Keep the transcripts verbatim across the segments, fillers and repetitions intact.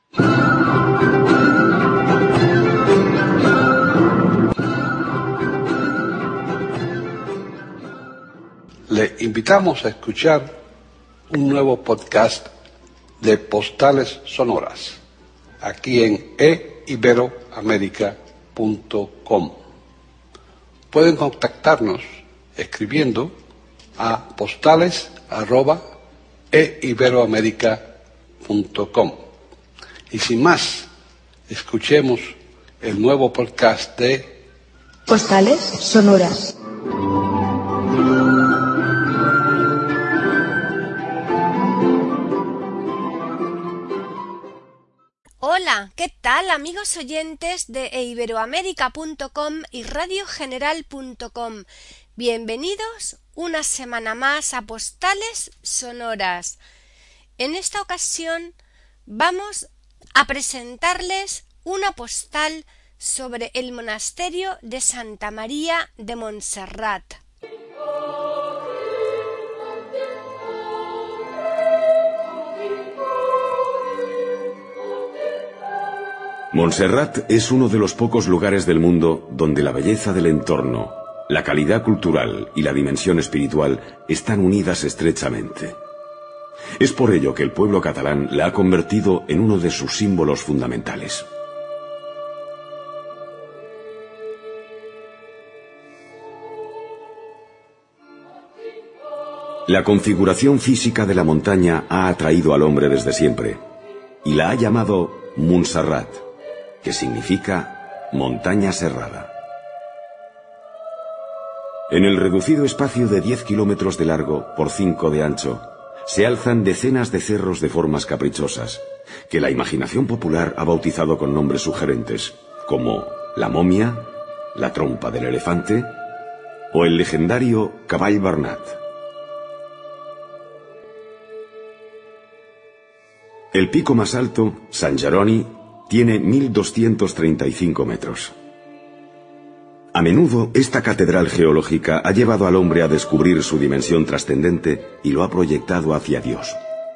Le invitamos a escuchar un nuevo podcast de Postales Sonoras, aquí en e ibero américa punto com. Pueden contactarnos escribiendo a postales arroba e ibero américa punto com. Y sin más, escuchemos el nuevo podcast de Postales Sonoras. Hola, ¿qué tal amigos oyentes de e ibero américa punto com y radio general punto com? Bienvenidos una semana más a Postales Sonoras. En esta ocasión vamos a presentarles una postal sobre el monasterio de Santa María de Montserrat. Montserrat es uno de los pocos lugares del mundo donde la belleza del entorno, la calidad cultural y la dimensión espiritual están unidas estrechamente. Es por ello que el pueblo catalán la ha convertido en uno de sus símbolos fundamentales. La configuración física de la montaña ha atraído al hombre desde siempre y la ha llamado Montserrat, que significa montaña serrada. En el reducido espacio de diez kilómetros de largo por cinco de ancho, se alzan decenas de cerros de formas caprichosas, que la imaginación popular ha bautizado con nombres sugerentes, como la momia, la trompa del elefante o el legendario Cavall Bernat. El pico más alto, San Jeroni, tiene mil doscientos treinta y cinco metros. A menudo, esta catedral geológica ha llevado al hombre a descubrir su dimensión trascendente y lo ha proyectado hacia Dios.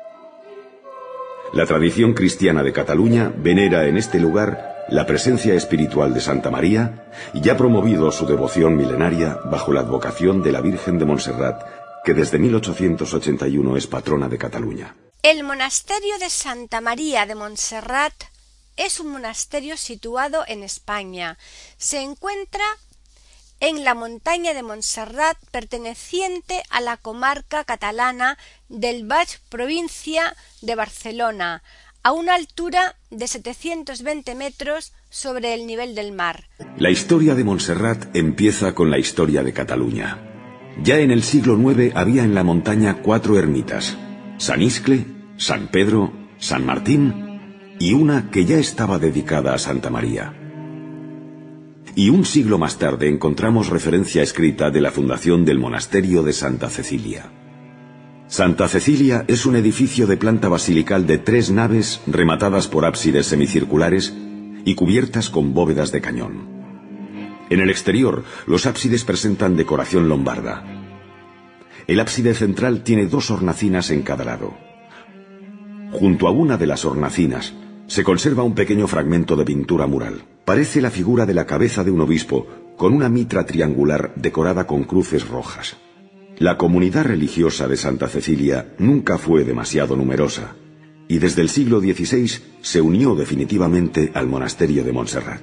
La tradición cristiana de Cataluña venera en este lugar la presencia espiritual de Santa María y ha promovido su devoción milenaria bajo la advocación de la Virgen de Montserrat, que desde mil ochocientos ochenta y uno es patrona de Cataluña. El monasterio de Santa María de Montserrat es un monasterio situado en España. Se encuentra en la montaña de Montserrat, perteneciente a la comarca catalana del Baix, provincia de Barcelona, a una altura de setecientos veinte metros sobre el nivel del mar. La historia de Montserrat empieza con la historia de Cataluña. Ya en el siglo nueve había en la montaña cuatro ermitas: San Iscle, San Pedro, San Martín y una que ya estaba dedicada a Santa María. Y un siglo más tarde encontramos referencia escrita de la fundación del monasterio de Santa Cecilia. Santa Cecilia es un edificio de planta basilical de tres naves rematadas por ábsides semicirculares y cubiertas con bóvedas de cañón. En el exterior, los ábsides presentan decoración lombarda. El ábside central tiene dos hornacinas en cada lado. Junto a una de las hornacinas se conserva un pequeño fragmento de pintura mural. Parece la figura de la cabeza de un obispo con una mitra triangular decorada con cruces rojas. La comunidad religiosa de Santa Cecilia nunca fue demasiado numerosa y desde el siglo dieciséis se unió definitivamente al monasterio de Montserrat.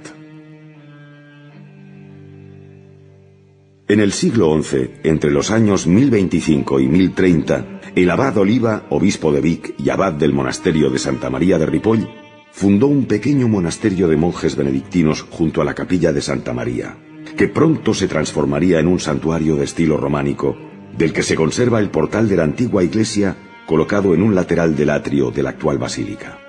En el siglo once, entre los años mil veinticinco y mil treinta, el abad Oliva, obispo de Vic y abad del monasterio de Santa María de Ripoll, fundó un pequeño monasterio de monjes benedictinos junto a la capilla de Santa María, que pronto se transformaría en un santuario de estilo románico, del que se conserva el portal de la antigua iglesia colocado en un lateral del atrio de la actual basílica.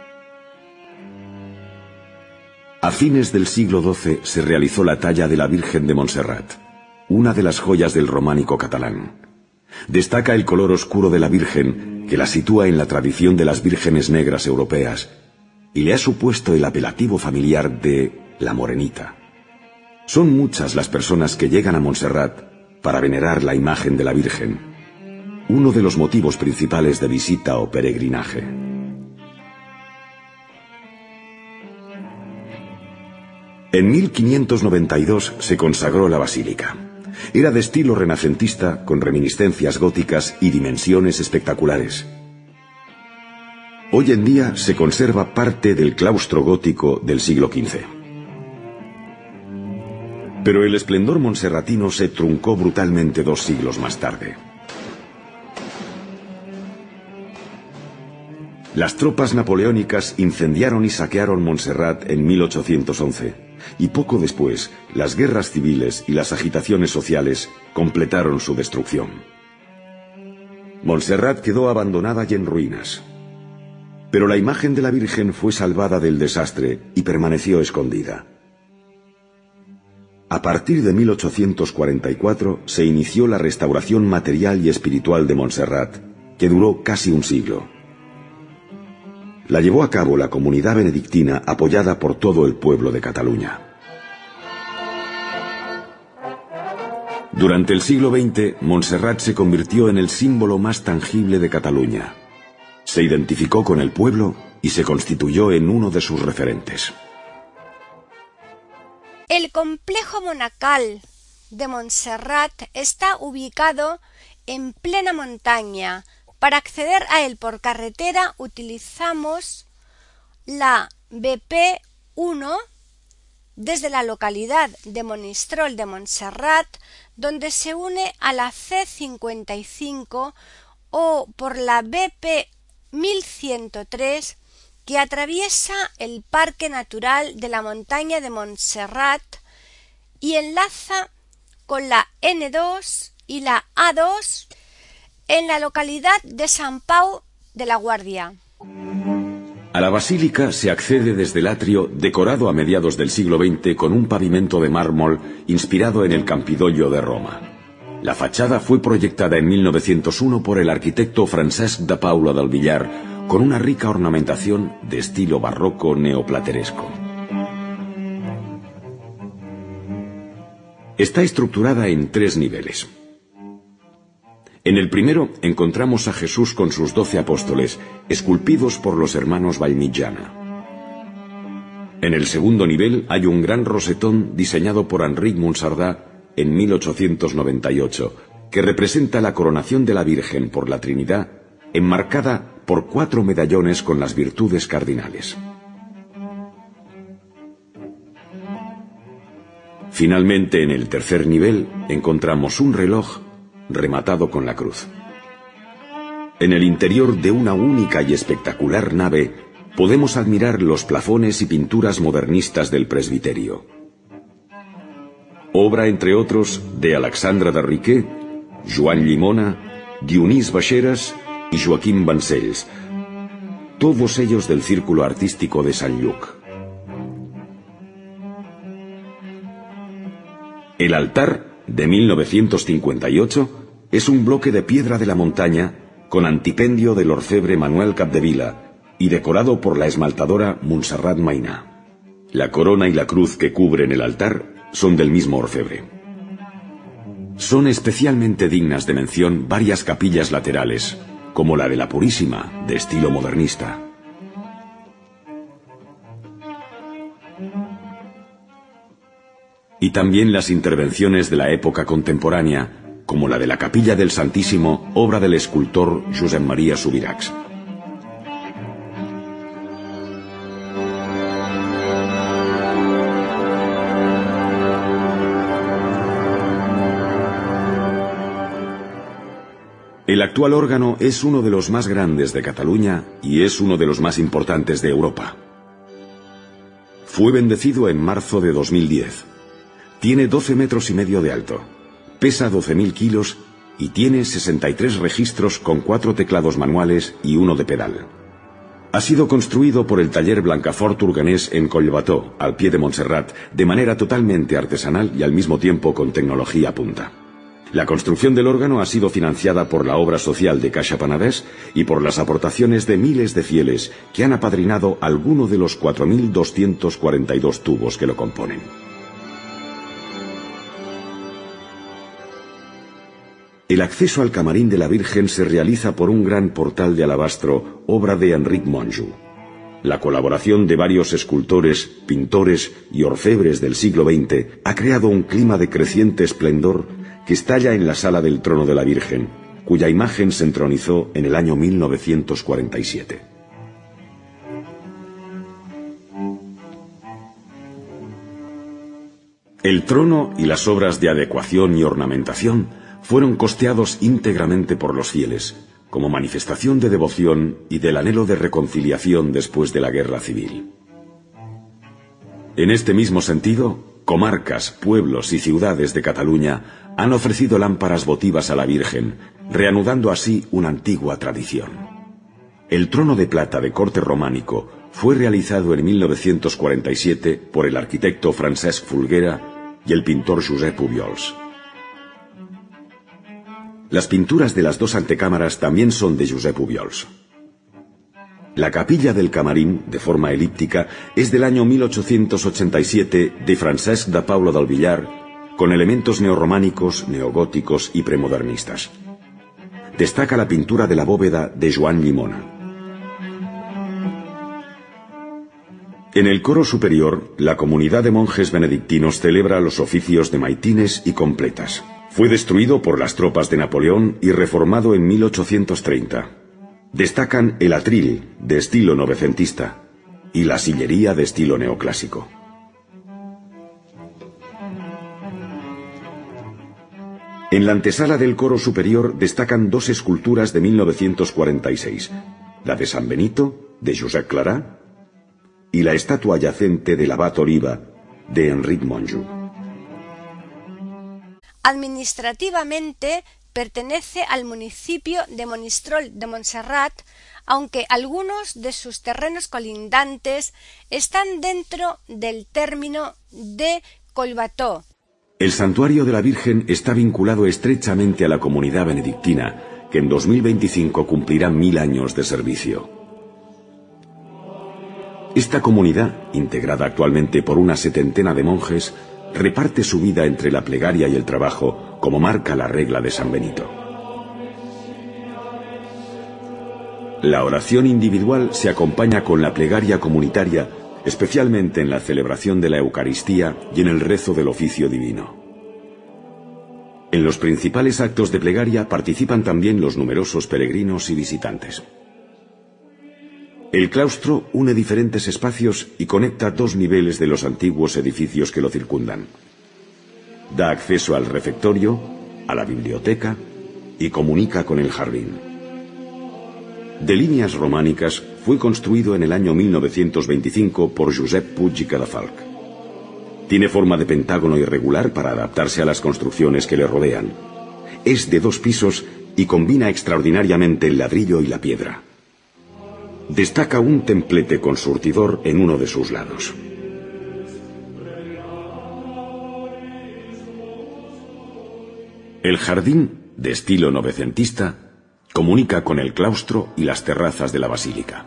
A fines del siglo doce se realizó la talla de la Virgen de Montserrat, una de las joyas del románico catalán. Destaca el color oscuro de la Virgen, que la sitúa en la tradición de las vírgenes negras europeas, y le ha supuesto el apelativo familiar de la Morenita. Son muchas las personas que llegan a Montserrat para venerar la imagen de la Virgen, uno de los motivos principales de visita o peregrinaje. En mil quinientos noventa y dos se consagró la basílica. Era de estilo renacentista, con reminiscencias góticas y dimensiones espectaculares. Hoy en día se conserva parte del claustro gótico del siglo quince. Pero el esplendor monserratino se truncó brutalmente dos siglos más tarde. Las tropas napoleónicas incendiaron y saquearon Montserrat en mil ochocientos once, y poco después, las guerras civiles y las agitaciones sociales completaron su destrucción. Montserrat quedó abandonada y en ruinas. Pero la imagen de la Virgen fue salvada del desastre y permaneció escondida. A partir de mil ochocientos cuarenta y cuatro se inició la restauración material y espiritual de Montserrat, que duró casi un siglo. La llevó a cabo la comunidad benedictina apoyada por todo el pueblo de Cataluña. Durante el siglo veinte, Montserrat se convirtió en el símbolo más tangible de Cataluña. Se identificó con el pueblo y se constituyó en uno de sus referentes. El complejo monacal de Montserrat está ubicado en plena montaña. Para acceder a él por carretera utilizamos la B P uno desde la localidad de Monistrol de Montserrat, donde se une a la C cincuenta y cinco, o por la B P mil ciento tres, que atraviesa el Parque Natural de la Montaña de Montserrat y enlaza con la N dos y la A dos en la localidad de Sant Pau de la Guardia. A la basílica se accede desde el atrio, decorado a mediados del siglo veinte con un pavimento de mármol inspirado en el Campidoglio de Roma. La fachada fue proyectada en mil novecientos uno por el arquitecto Francesc de Paula del Villar, con una rica ornamentación de estilo barroco neoplateresco. Está estructurada en tres niveles. En el primero encontramos a Jesús con sus doce apóstoles, esculpidos por los hermanos Vallmitjana. En el segundo nivel hay un gran rosetón diseñado por Enric Monsardà en mil ochocientos noventa y ocho, que representa la coronación de la Virgen por la Trinidad, enmarcada por cuatro medallones con las virtudes cardinales. Finalmente, en el tercer nivel encontramos un reloj rematado con la cruz. En el interior de una única y espectacular nave podemos admirar los plafones y pinturas modernistas del presbiterio. Obra, entre otros, de Alexandre de Riquer, Joan Llimona, Dionís Baixeras y Joaquín Vancells, todos ellos del círculo artístico de Sant Lluc. El altar, de mil novecientos cincuenta y ocho, es un bloque de piedra de la montaña con antipendio del orfebre Manuel Capdevila y decorado por la esmaltadora Montserrat Mainà. La corona y la cruz que cubren el altar son del mismo orfebre. Son especialmente dignas de mención varias capillas laterales, como la de la Purísima, de estilo modernista. Y también las intervenciones de la época contemporánea, como la de la Capilla del Santísimo, obra del escultor Josep Maria Subirachs. El actual órgano es uno de los más grandes de Cataluña y es uno de los más importantes de Europa. Fue bendecido en marzo de dos mil diez. Tiene doce metros y medio de alto, pesa doce mil kilos y tiene sesenta y tres registros con cuatro teclados manuales y uno de pedal. Ha sido construido por el taller Blancafort Turganés en Collbató, al pie de Montserrat, de manera totalmente artesanal y al mismo tiempo con tecnología punta. La construcción del órgano ha sido financiada por la obra social de Caixa Penedès y por las aportaciones de miles de fieles que han apadrinado alguno de los cuatro mil doscientos cuarenta y dos tubos que lo componen. El acceso al camarín de la Virgen se realiza por un gran portal de alabastro, obra de Enric Monjo. La colaboración de varios escultores, pintores y orfebres del siglo veinte ha creado un clima de creciente esplendor que estalla en la Sala del Trono de la Virgen, cuya imagen se entronizó en el año mil novecientos cuarenta y siete. El trono y las obras de adecuación y ornamentación fueron costeados íntegramente por los fieles, como manifestación de devoción y del anhelo de reconciliación después de la guerra civil. En este mismo sentido, comarcas, pueblos y ciudades de Cataluña han ofrecido lámparas votivas a la Virgen, reanudando así una antigua tradición. El trono de plata de corte románico fue realizado en mil novecientos cuarenta y siete por el arquitecto Francesc Folguera y el pintor Josep Obiols. Las pinturas de las dos antecámaras también son de Josep Obiols. La capilla del camarín, de forma elíptica, es del año mil ochocientos ochenta y siete de Francesc de Paula del Villar, con elementos neorrománicos, neogóticos y premodernistas. Destaca la pintura de la bóveda de Joan Llimona. En el coro superior, la comunidad de monjes benedictinos celebra los oficios de maitines y completas. Fue destruido por las tropas de Napoleón y reformado en mil ochocientos treinta. Destacan el atril, de estilo novecentista, y la sillería de estilo neoclásico. En la antesala del coro superior destacan dos esculturas de mil novecientos cuarenta y seis, la de San Benito, de Josep Clarà, y la estatua yacente del abad Oliva, de Enric Monjo. Administrativamente pertenece al municipio de Monistrol de Montserrat, aunque algunos de sus terrenos colindantes están dentro del término de Collbató. El santuario de la Virgen está vinculado estrechamente a la comunidad benedictina, que en dos mil veinticinco cumplirá mil años de servicio. Esta comunidad, integrada actualmente por una setentena de monjes, reparte su vida entre la plegaria y el trabajo, como marca la regla de San Benito. La oración individual se acompaña con la plegaria comunitaria, especialmente en la celebración de la Eucaristía y en el rezo del oficio divino. En los principales actos de plegaria participan también los numerosos peregrinos y visitantes. El claustro une diferentes espacios y conecta dos niveles de los antiguos edificios que lo circundan. Da acceso al refectorio, a la biblioteca y comunica con el jardín. De líneas románicas, fue construido en el año mil novecientos veinticinco por Josep Puig i Cadafalch. Tiene forma de pentágono irregular para adaptarse a las construcciones que le rodean. Es de dos pisos y combina extraordinariamente el ladrillo y la piedra. Destaca un templete con surtidor en uno de sus lados. El jardín, de estilo novecentista, comunica con el claustro y las terrazas de la basílica.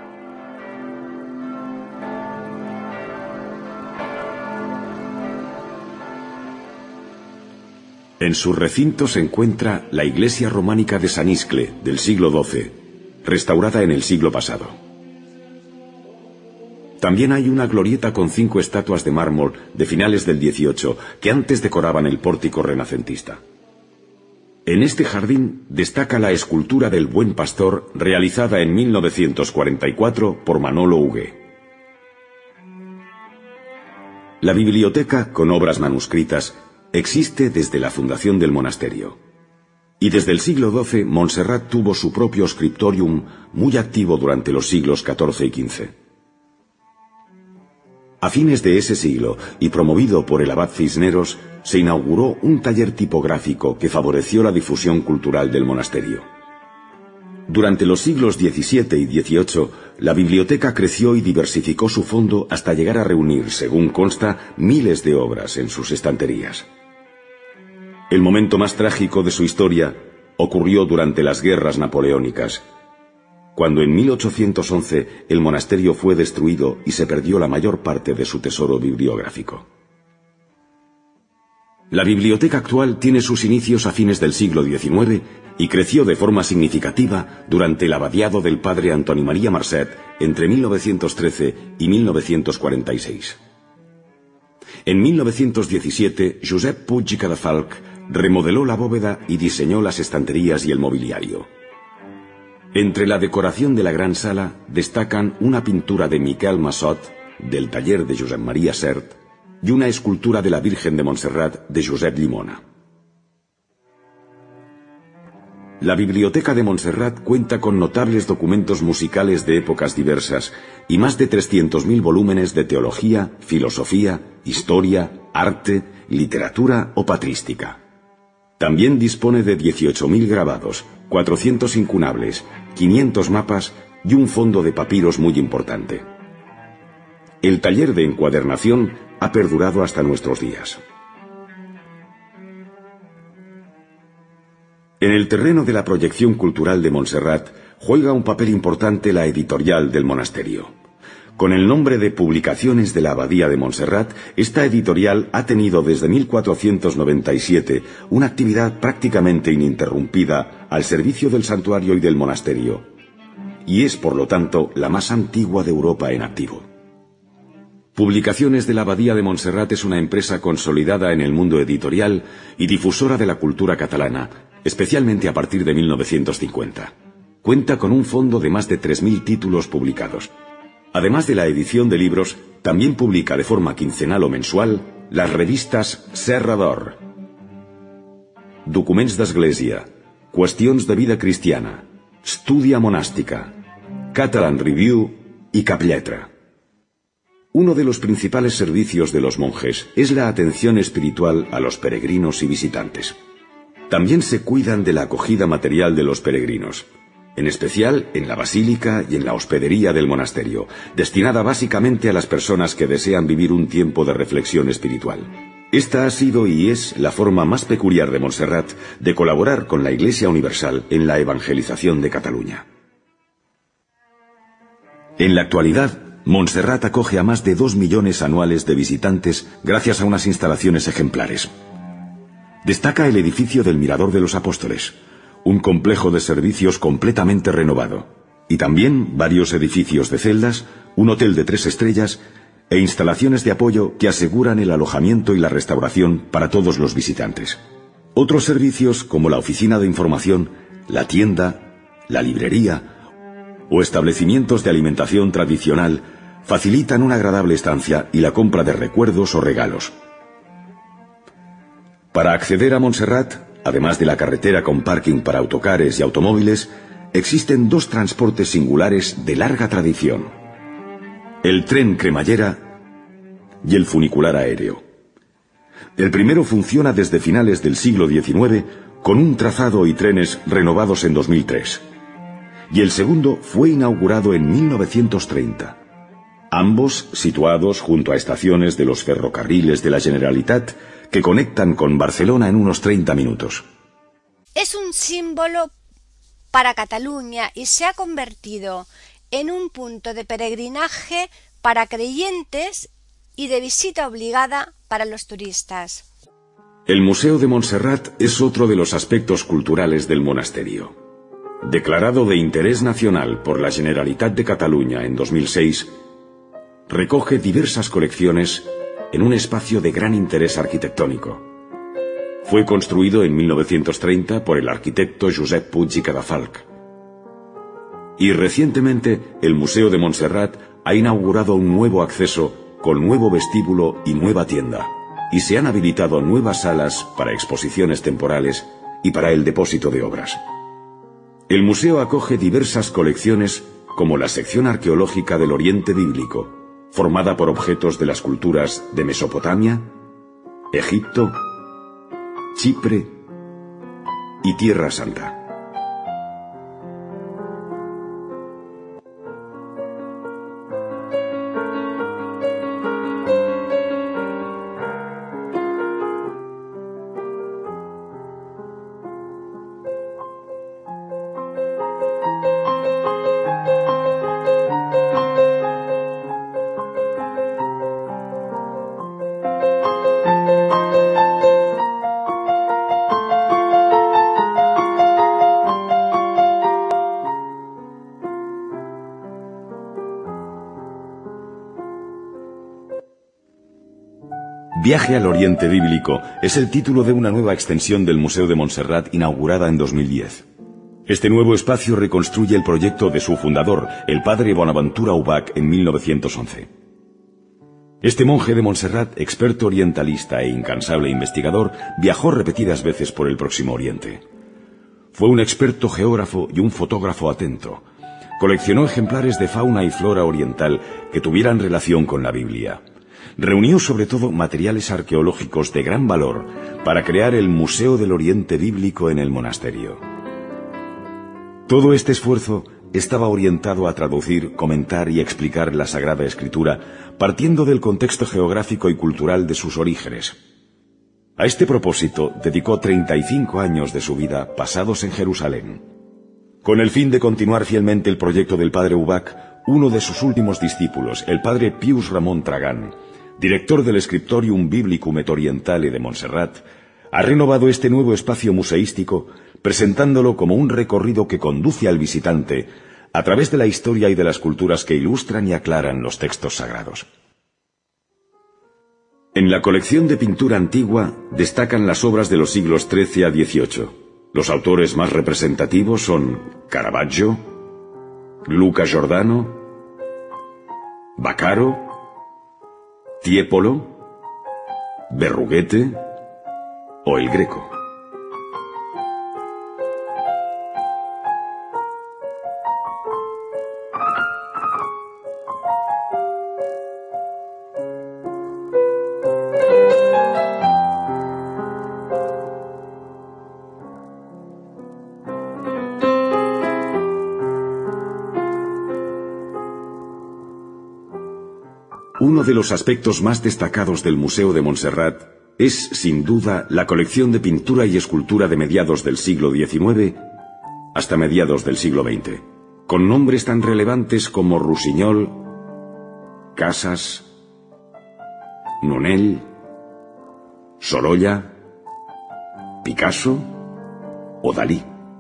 En su recinto se encuentra la iglesia románica de San Iscle, del siglo doce, restaurada en el siglo pasado. También hay una glorieta con cinco estatuas de mármol de finales del dieciocho que antes decoraban el pórtico renacentista. En este jardín destaca la escultura del Buen Pastor realizada en mil novecientos cuarenta y cuatro por Manolo Hugué. La biblioteca, con obras manuscritas, existe desde la fundación del monasterio. Y desde el siglo doce, Montserrat tuvo su propio scriptorium muy activo durante los siglos catorce y quince. A fines de ese siglo, y promovido por el abad Cisneros, se inauguró un taller tipográfico que favoreció la difusión cultural del monasterio. Durante los siglos diecisiete y dieciocho, la biblioteca creció y diversificó su fondo hasta llegar a reunir, según consta, miles de obras en sus estanterías. El momento más trágico de su historia ocurrió durante las guerras napoleónicas, cuando en mil ochocientos once el monasterio fue destruido y se perdió la mayor parte de su tesoro bibliográfico. La biblioteca actual tiene sus inicios a fines del siglo diecinueve y creció de forma significativa durante el abadiado del padre Antoni Maria Marcet entre mil novecientos trece y mil novecientos cuarenta y seis. En mil novecientos diecisiete, Josep Puig i Cadafalch remodeló la bóveda y diseñó las estanterías y el mobiliario. Entre la decoración de la gran sala destacan una pintura de Miquel Massot, del taller de Josep Maria Sert, y una escultura de la Virgen de Montserrat de Josep Llimona. La Biblioteca de Montserrat cuenta con notables documentos musicales de épocas diversas y más de trescientos mil volúmenes de teología, filosofía, historia, arte, literatura o patrística. También dispone de dieciocho mil grabados, cuatrocientos incunables, quinientos mapas y un fondo de papiros muy importante. El taller de encuadernación ha perdurado hasta nuestros días. En el terreno de la proyección cultural de Montserrat juega un papel importante la editorial del monasterio. Con el nombre de Publicaciones de la Abadía de Montserrat, esta editorial ha tenido desde mil cuatrocientos noventa y siete una actividad prácticamente ininterrumpida al servicio del santuario y del monasterio, y es por lo tanto la más antigua de Europa en activo. Publicaciones de la Abadía de Montserrat es una empresa consolidada en el mundo editorial y difusora de la cultura catalana, especialmente a partir de mil novecientos cincuenta. Cuenta con un fondo de más de tres mil títulos publicados. Además de la edición de libros, también publica de forma quincenal o mensual las revistas Serra d'Or, Documents d'Església, Qüestions de vida cristiana, Studia monàstica, Catalan Review y Caplletra. Uno de los principales servicios de los monjes es la atención espiritual a los peregrinos y visitantes. También se cuidan de la acogida material de los peregrinos, en especial en la basílica y en la hospedería del monasterio, destinada básicamente a las personas que desean vivir un tiempo de reflexión espiritual. Esta ha sido y es la forma más peculiar de Montserrat de colaborar con la Iglesia Universal en la evangelización de Cataluña. En la actualidad, Montserrat acoge a más de dos millones anuales de visitantes gracias a unas instalaciones ejemplares. Destaca el edificio del Mirador de los Apóstoles, un complejo de servicios completamente renovado, y también varios edificios de celdas, un hotel de tres estrellas e instalaciones de apoyo que aseguran el alojamiento y la restauración para todos los visitantes. Otros servicios como la oficina de información, la tienda, la librería o establecimientos de alimentación tradicional facilitan una agradable estancia y la compra de recuerdos o regalos. Para acceder a Montserrat, además de la carretera con parking para autocares y automóviles, existen dos transportes singulares de larga tradición: el tren cremallera y el funicular aéreo. El primero funciona desde finales del siglo diecinueve con un trazado y trenes renovados en dos mil tres, y el segundo fue inaugurado en mil novecientos treinta. Ambos situados junto a estaciones de los ferrocarriles de la Generalitat que conectan con Barcelona en unos treinta minutos. Es un símbolo para Cataluña y se ha convertido en un punto de peregrinaje para creyentes y de visita obligada para los turistas. El Museo de Montserrat es otro de los aspectos culturales del monasterio. Declarado de interés nacional por la Generalitat de Cataluña en dos mil seis, recoge diversas colecciones en un espacio de gran interés arquitectónico. Fue construido en mil novecientos treinta por el arquitecto Josep Puig i Cadafalch. Y recientemente el Museo de Montserrat ha inaugurado un nuevo acceso con nuevo vestíbulo y nueva tienda, y se han habilitado nuevas salas para exposiciones temporales y para el depósito de obras. El museo acoge diversas colecciones como la sección arqueológica del Oriente Bíblico, formada por objetos de las culturas de Mesopotamia, Egipto, Chipre y Tierra Santa. Viaje al Oriente Bíblico es el título de una nueva extensión del Museo de Montserrat inaugurada en dos mil diez. Este nuevo espacio reconstruye el proyecto de su fundador, el padre Bonaventura Ubach, en mil novecientos once. Este monje de Montserrat, experto orientalista e incansable investigador, viajó repetidas veces por el Próximo Oriente. Fue un experto geógrafo y un fotógrafo atento. Coleccionó ejemplares de fauna y flora oriental que tuvieran relación con la Biblia. Reunió sobre todo materiales arqueológicos de gran valor para crear el Museo del Oriente Bíblico en el monasterio. Todo este esfuerzo estaba orientado a traducir, comentar y explicar la Sagrada Escritura, partiendo del contexto geográfico y cultural de sus orígenes. A este propósito dedicó treinta y cinco años de su vida pasados en Jerusalén. Con el fin de continuar fielmente el proyecto del padre Ubach, uno de sus últimos discípulos, el padre Pius Ramon Tragán, director del Scriptorium Biblicum et Orientale de Montserrat, ha renovado este nuevo espacio museístico, presentándolo como un recorrido que conduce al visitante a través de la historia y de las culturas que ilustran y aclaran los textos sagrados. En la colección de pintura antigua destacan las obras de los siglos trece a dieciocho. Los autores más representativos son Caravaggio, Luca Giordano, Vaccaro, Tiepolo, Berruguete o el Greco. Uno de los aspectos más destacados del Museo de Montserrat es, sin duda, la colección de pintura y escultura de mediados del siglo diecinueve hasta mediados del siglo veinte, con nombres tan relevantes como Rossinyol, Casas, Nonell, Sorolla, Picasso o Dalí.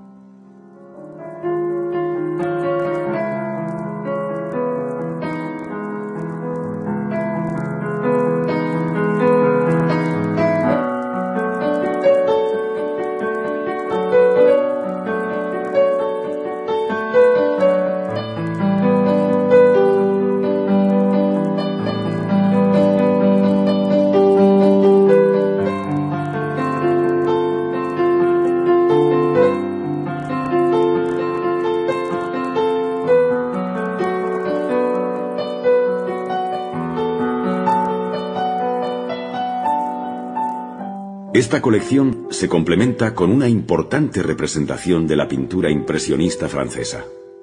Esta colección se complementa con una importante representación de la pintura impresionista francesa.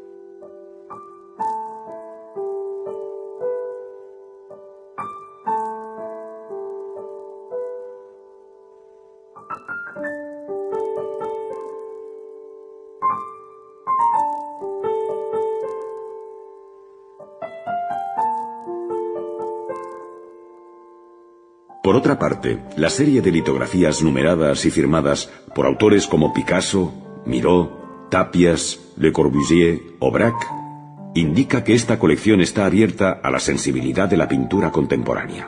Por otra parte, la serie de litografías numeradas y firmadas por autores como Picasso, Miró, Tapias, Le Corbusier o Braque indica que esta colección está abierta a la sensibilidad de la pintura contemporánea.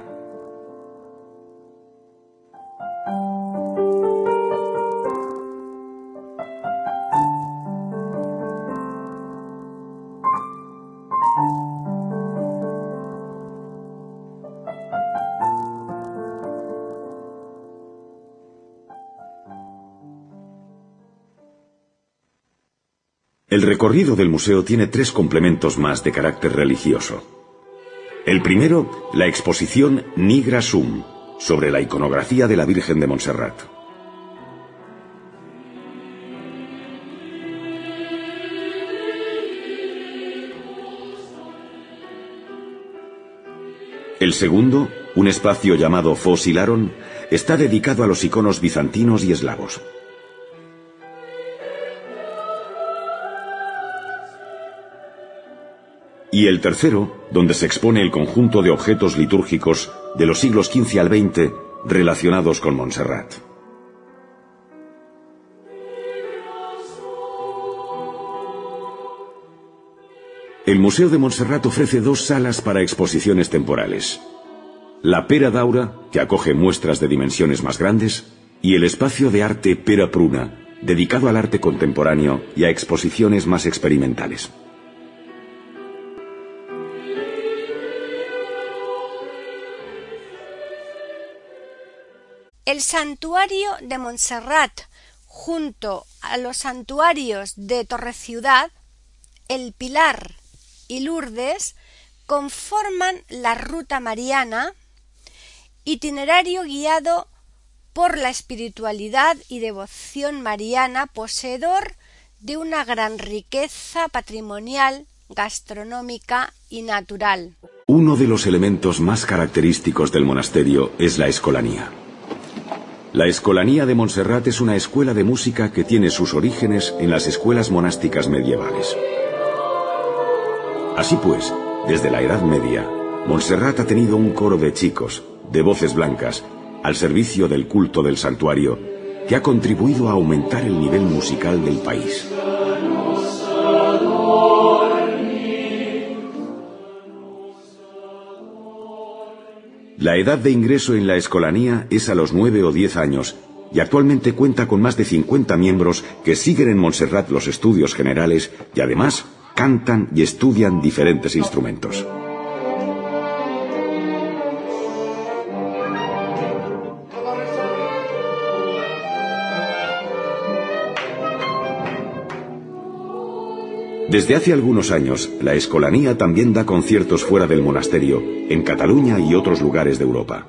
El recorrido del museo tiene tres complementos más de carácter religioso. El primero, la exposición Nigra Sum, sobre la iconografía de la Virgen de Montserrat. El segundo, un espacio llamado Fosilaron, está dedicado a los iconos bizantinos y eslavos. Y el tercero, donde se expone el conjunto de objetos litúrgicos de los siglos quince al veinte relacionados con Montserrat. El Museo de Montserrat ofrece dos salas para exposiciones temporales. la Pera Daura, que acoge muestras de dimensiones más grandes, y el espacio de arte Pera Pruna, dedicado al arte contemporáneo y a exposiciones más experimentales. El santuario de Montserrat, junto a los santuarios de Torreciudad, El Pilar y Lourdes, conforman la Ruta Mariana, itinerario guiado por la espiritualidad y devoción mariana, poseedor de una gran riqueza patrimonial, gastronómica y natural. Uno de los elementos más característicos del monasterio es la escolanía. La Escolanía de Montserrat es una escuela de música que tiene sus orígenes en las escuelas monásticas medievales. Así pues, desde la Edad Media, Montserrat ha tenido un coro de chicos, de voces blancas, al servicio del culto del santuario, que ha contribuido a aumentar el nivel musical del país. La edad de ingreso en la escolanía es a los nueve o diez años y actualmente cuenta con más de cincuenta miembros que siguen en Montserrat los estudios generales y además cantan y estudian diferentes instrumentos. Desde hace algunos años, la Escolanía también da conciertos fuera del monasterio, en Cataluña y otros lugares de Europa.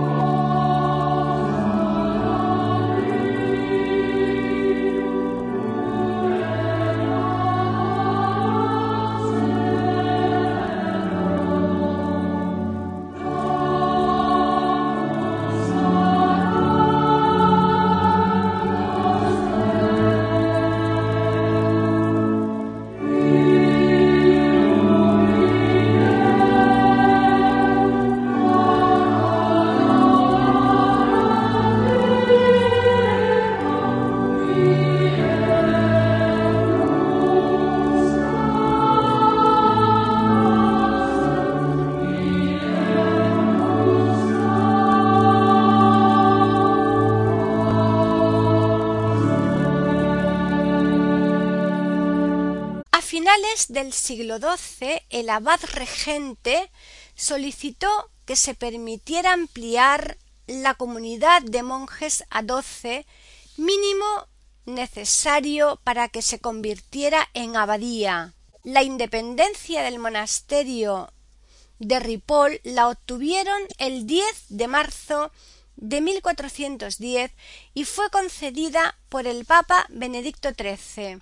Del siglo doce, el abad regente solicitó que se permitiera ampliar la comunidad de monjes a doce, mínimo necesario para que se convirtiera en abadía. La independencia del monasterio de Ripoll la obtuvieron el diez de marzo de mil cuatrocientos diez y fue concedida por el Papa Benedicto trece.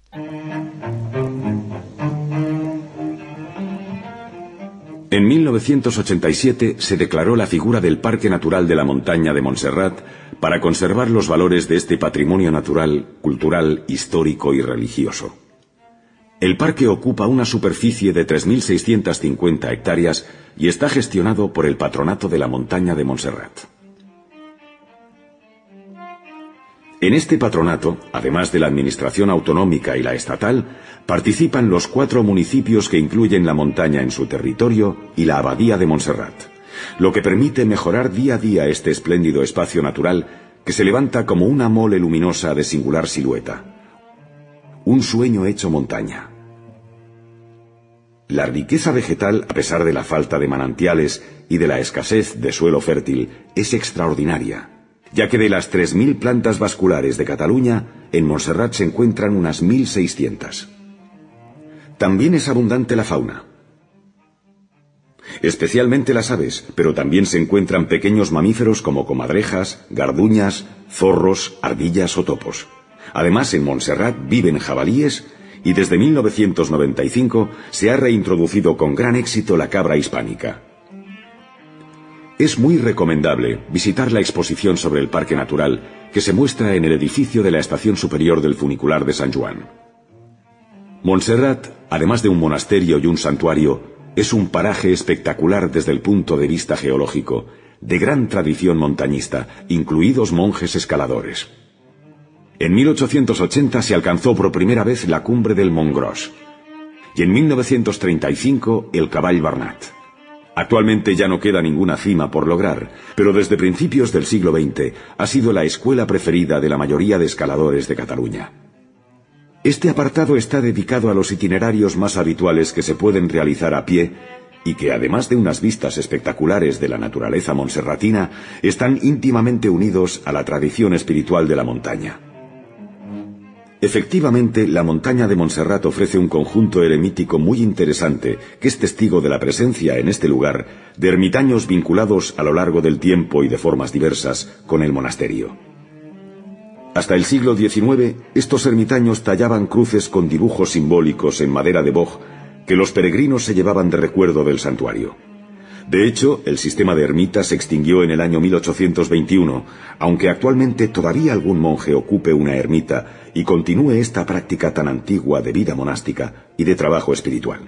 En mil novecientos ochenta y siete se declaró la figura del Parque Natural de la Montaña de Montserrat para conservar los valores de este patrimonio natural, cultural, histórico y religioso. El parque ocupa una superficie de tres mil seiscientas cincuenta hectáreas y está gestionado por el Patronato de la Montaña de Montserrat. En este patronato, además de la administración autonómica y la estatal, participan los cuatro municipios que incluyen la montaña en su territorio y la abadía de Montserrat, lo que permite mejorar día a día este espléndido espacio natural que se levanta como una mole luminosa de singular silueta. Un sueño hecho montaña. La riqueza vegetal, a pesar de la falta de manantiales y de la escasez de suelo fértil, es extraordinaria, ya que de las tres mil plantas vasculares de Cataluña, en Montserrat se encuentran unas mil seiscientas. También es abundante la fauna, especialmente las aves, pero también se encuentran pequeños mamíferos como comadrejas, garduñas, zorros, ardillas o topos. Además, en Montserrat viven jabalíes y desde mil novecientos noventa y cinco se ha reintroducido con gran éxito la cabra hispánica. Es muy recomendable visitar la exposición sobre el Parque Natural que se muestra en el edificio de la Estación Superior del Funicular de San Joan. Montserrat, además de un monasterio y un santuario, es un paraje espectacular desde el punto de vista geológico, de gran tradición montañista, incluidos monjes escaladores. En mil ochocientos ochenta se alcanzó por primera vez la cumbre del Mont Gros y en mil novecientos treinta y cinco el Cavall Bernat. Actualmente ya no queda ninguna cima por lograr, pero desde principios del siglo veinte ha sido la escuela preferida de la mayoría de escaladores de Cataluña. Este apartado está dedicado a los itinerarios más habituales que se pueden realizar a pie y que, además de unas vistas espectaculares de la naturaleza monserratina, están íntimamente unidos a la tradición espiritual de la montaña. Efectivamente, la montaña de Montserrat ofrece un conjunto eremítico muy interesante que es testigo de la presencia en este lugar de ermitaños vinculados a lo largo del tiempo y de formas diversas con el monasterio. Hasta el siglo diecinueve, estos ermitaños tallaban cruces con dibujos simbólicos en madera de boj que los peregrinos se llevaban de recuerdo del santuario. De hecho, el sistema de ermitas se extinguió en el año mil ochocientos veintiuno, aunque actualmente todavía algún monje ocupe una ermita y continúe esta práctica tan antigua de vida monástica y de trabajo espiritual.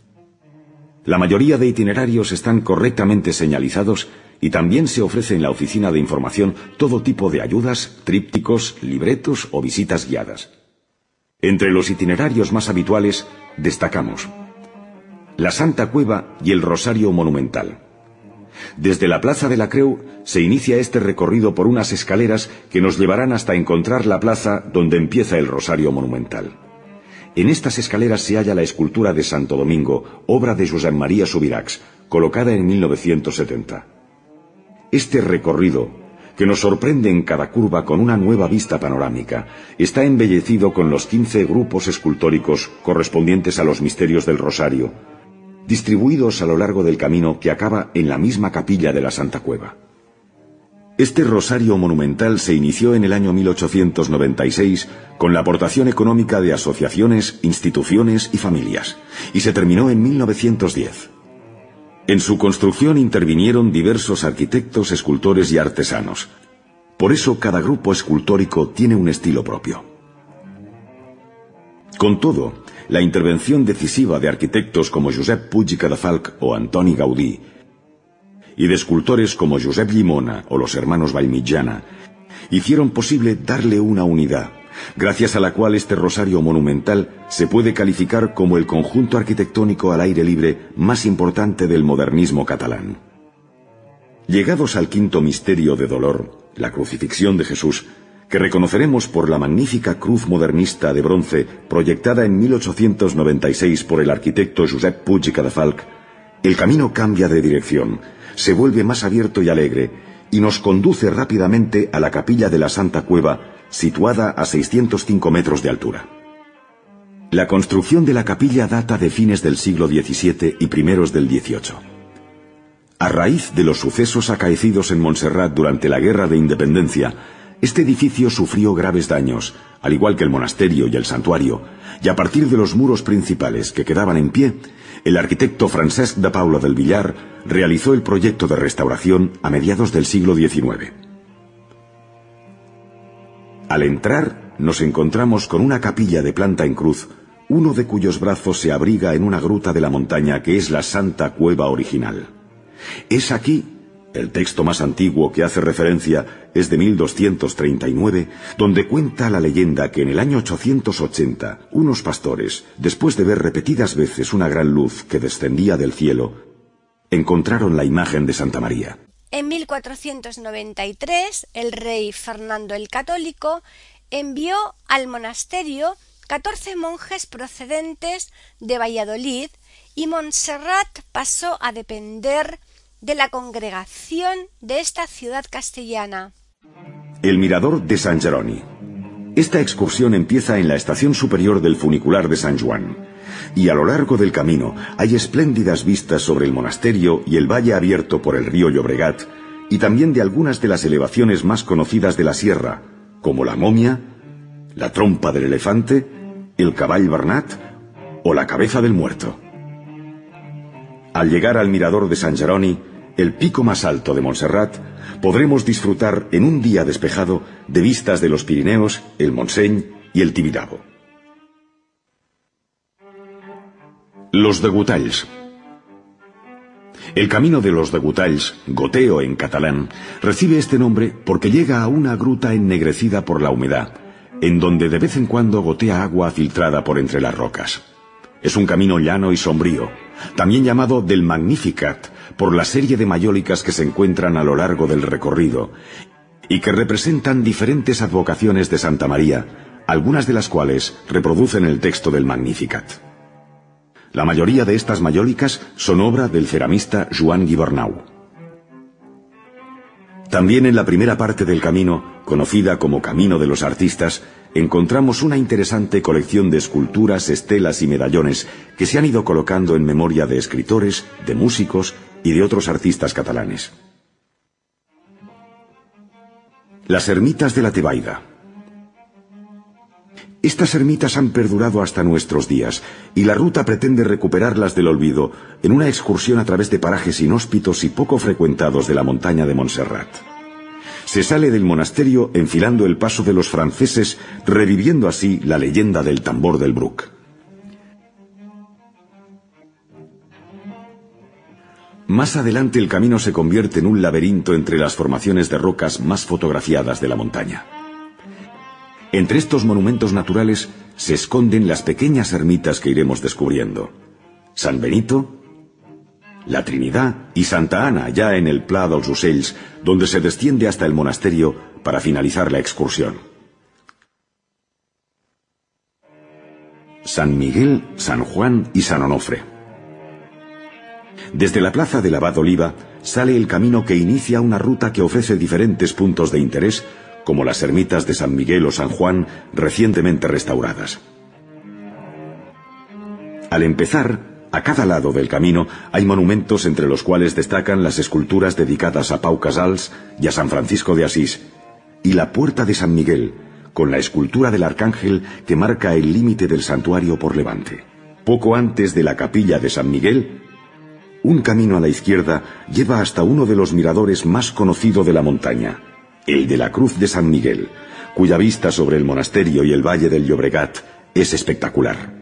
La mayoría de itinerarios están correctamente señalizados y también se ofrece en la oficina de información todo tipo de ayudas, trípticos, libretos o visitas guiadas. Entre los itinerarios más habituales destacamos la Santa Cueva y el Rosario Monumental. Desde la Plaza de la Creu se inicia este recorrido por unas escaleras que nos llevarán hasta encontrar la plaza donde empieza el Rosario Monumental. En estas escaleras se halla la escultura de Santo Domingo, obra de Josep María Subirachs, colocada en mil novecientos setenta. Este recorrido, que nos sorprende en cada curva con una nueva vista panorámica, está embellecido con los quince grupos escultóricos correspondientes a los misterios del Rosario, distribuidos a lo largo del camino que acaba en la misma capilla de la Santa Cueva. Este Rosario Monumental se inició en el año mil ochocientos noventa y seis con la aportación económica de asociaciones, instituciones y familias, y se terminó en mil novecientos diez. En su construcción intervinieron diversos arquitectos, escultores y artesanos. Por eso cada grupo escultórico tiene un estilo propio. Con todo, la intervención decisiva de arquitectos como Josep Puig i Cadafalch o Antoni Gaudí, y de escultores como Josep Llimona o los hermanos Vallmitjana, hicieron posible darle una unidad, gracias a la cual este Rosario Monumental se puede calificar como el conjunto arquitectónico al aire libre más importante del modernismo catalán. Llegados al quinto misterio de dolor, la crucifixión de Jesús, que reconoceremos por la magnífica cruz modernista de bronce proyectada en mil ochocientos noventa y seis por el arquitecto Josep Puig i Cadafalch, el camino cambia de dirección, se vuelve más abierto y alegre, y nos conduce rápidamente a la capilla de la Santa Cueva, situada a seiscientos cinco metros de altura. La construcción de la capilla data de fines del siglo diecisiete y primeros del dieciocho. A raíz de los sucesos acaecidos en Montserrat durante la Guerra de Independencia, este edificio sufrió graves daños, al igual que el monasterio y el santuario, y a partir de los muros principales que quedaban en pie, el arquitecto Francesc de Paula del Villar realizó el proyecto de restauración a mediados del siglo diecinueve. Al entrar, nos encontramos con una capilla de planta en cruz, uno de cuyos brazos se abriga en una gruta de la montaña que es la Santa Cueva original. Es aquí, el texto más antiguo que hace referencia es de mil doscientos treinta y nueve, donde cuenta la leyenda que en el año ochocientos ochenta, unos pastores, después de ver repetidas veces una gran luz que descendía del cielo, encontraron la imagen de Santa María. En mil cuatrocientos noventa y tres, el rey Fernando el Católico envió al monasterio catorce monjes procedentes de Valladolid y Montserrat pasó a depender de la congregación de esta ciudad castellana. El mirador de San Jeroni. Esta excursión empieza en la estación superior del funicular de San Juan, y a lo largo del camino hay espléndidas vistas sobre el monasterio y el valle abierto por el río Llobregat, y también de algunas de las elevaciones más conocidas de la sierra, como la Momia, la Trompa del Elefante, el Cavall Bernat o la Cabeza del Muerto. Al llegar al mirador de San Jeroni, el pico más alto de Montserrat, podremos disfrutar en un día despejado de vistas de los Pirineos, el Montseny y el Tibidabo. Los Degotalls. El camino de los Degotalls, goteo en catalán, recibe este nombre porque llega a una gruta ennegrecida por la humedad, en donde de vez en cuando gotea agua filtrada por entre las rocas. Es un camino llano y sombrío, también llamado del Magnificat por la serie de mayólicas que se encuentran a lo largo del recorrido y que representan diferentes advocaciones de Santa María, algunas de las cuales reproducen el texto del Magnificat. La mayoría de estas mayólicas son obra del ceramista Joan Gibernau. También en la primera parte del camino, conocida como Camino de los Artistas, encontramos una interesante colección de esculturas, estelas y medallones que se han ido colocando en memoria de escritores, de músicos y de otros artistas catalanes. Las ermitas de la Tebaida. Estas ermitas han perdurado hasta nuestros días y la ruta pretende recuperarlas del olvido en una excursión a través de parajes inhóspitos y poco frecuentados de la montaña de Montserrat. Se sale del monasterio enfilando el paso de los franceses, reviviendo así la leyenda del tambor del Bruc. Más adelante el camino se convierte en un laberinto entre las formaciones de rocas más fotografiadas de la montaña. Entre estos monumentos naturales se esconden las pequeñas ermitas que iremos descubriendo. San Benito, la Trinidad y Santa Ana, ya en el Pla dels Ocells, donde se desciende hasta el monasterio para finalizar la excursión. San Miguel, San Juan y San Onofre. Desde la plaza del Abad Oliva sale el camino que inicia una ruta que ofrece diferentes puntos de interés, como las ermitas de San Miguel o San Juan, recientemente restauradas. Al empezar, a cada lado del camino hay monumentos entre los cuales destacan las esculturas dedicadas a Pau Casals y a San Francisco de Asís, y la Puerta de San Miguel, con la escultura del arcángel que marca el límite del santuario por levante. Poco antes de la capilla de San Miguel, un camino a la izquierda lleva hasta uno de los miradores más conocido de la montaña, el de la Cruz de San Miguel, cuya vista sobre el monasterio y el valle del Llobregat es espectacular.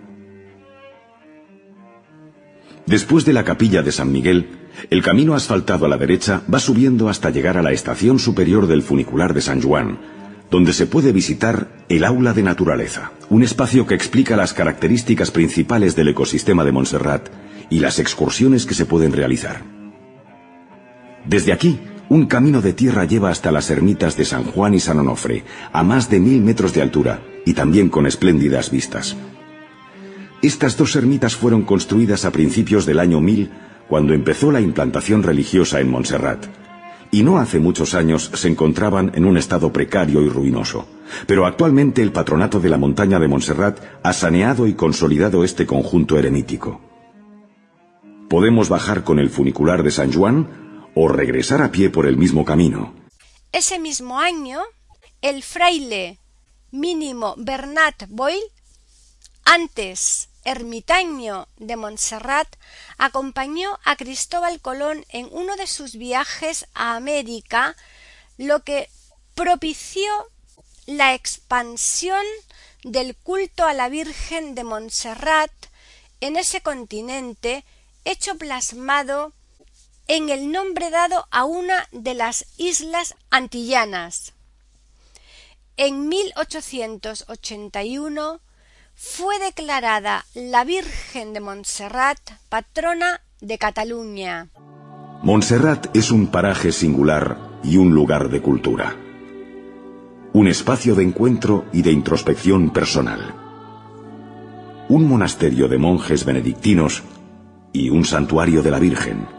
Después de la capilla de San Miguel, el camino asfaltado a la derecha va subiendo hasta llegar a la estación superior del funicular de San Juan, donde se puede visitar el Aula de Naturaleza, un espacio que explica las características principales del ecosistema de Montserrat y las excursiones que se pueden realizar. Desde aquí, un camino de tierra lleva hasta las ermitas de San Juan y San Onofre, a más de mil metros de altura y también con espléndidas vistas. Estas dos ermitas fueron construidas a principios del año mil, cuando empezó la implantación religiosa en Montserrat, y no hace muchos años se encontraban en un estado precario y ruinoso. Pero actualmente el Patronato de la Montaña de Montserrat ha saneado y consolidado este conjunto eremítico. Podemos bajar con el funicular de San Juan o regresar a pie por el mismo camino. Ese mismo año, el fraile mínimo Bernat Boil, antes ermitaño de Montserrat, acompañó a Cristóbal Colón en uno de sus viajes a América, lo que propició la expansión del culto a la Virgen de Montserrat en ese continente, hecho plasmado en el nombre dado a una de las islas antillanas. En mil ochocientos ochenta y uno fue declarada la Virgen de Montserrat patrona de Cataluña. Montserrat es un paraje singular y un lugar de cultura. Un espacio de encuentro y de introspección personal. Un monasterio de monjes benedictinos y un santuario de la Virgen.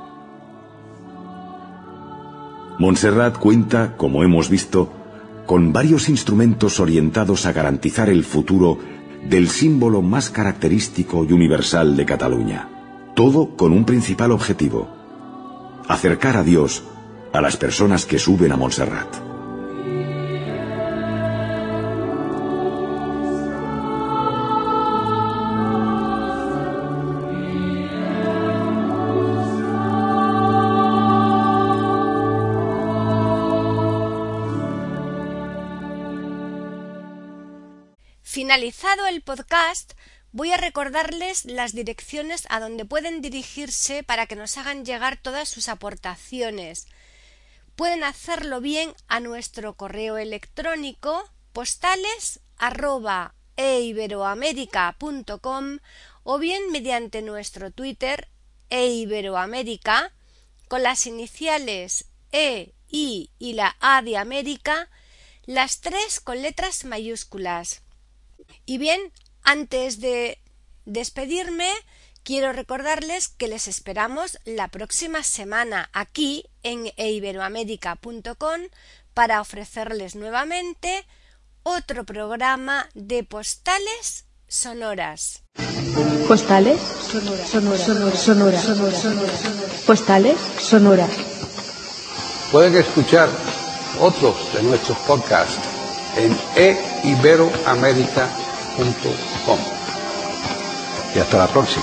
Montserrat cuenta, como hemos visto, con varios instrumentos orientados a garantizar el futuro del símbolo más característico y universal de Cataluña. Todo con un principal objetivo: acercar a Dios a las personas que suben a Montserrat. Finalizado el podcast, voy a recordarles las direcciones a donde pueden dirigirse para que nos hagan llegar todas sus aportaciones. Pueden hacerlo bien a nuestro correo electrónico postales arroba eiberoamerica punto com o bien mediante nuestro Twitter eiberoamérica con las iniciales E, I y la A de América, las tres con letras mayúsculas. Y bien, antes de despedirme, quiero recordarles que les esperamos la próxima semana aquí en eiberoamérica punto com para ofrecerles nuevamente otro programa de postales sonoras. Postales sonoras. Sonoras. Sonoras. Sonoras. Sonoras. Sonoras. Postales sonoras. Pueden escuchar otros de nuestros podcasts en eiberoamérica punto com. Y hasta la próxima.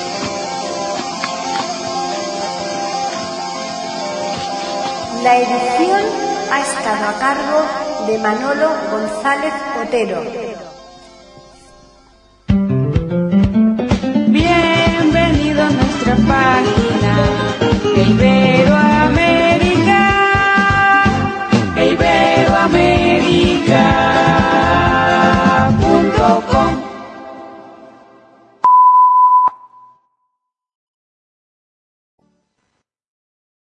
La edición ha estado a cargo de Manolo González Otero.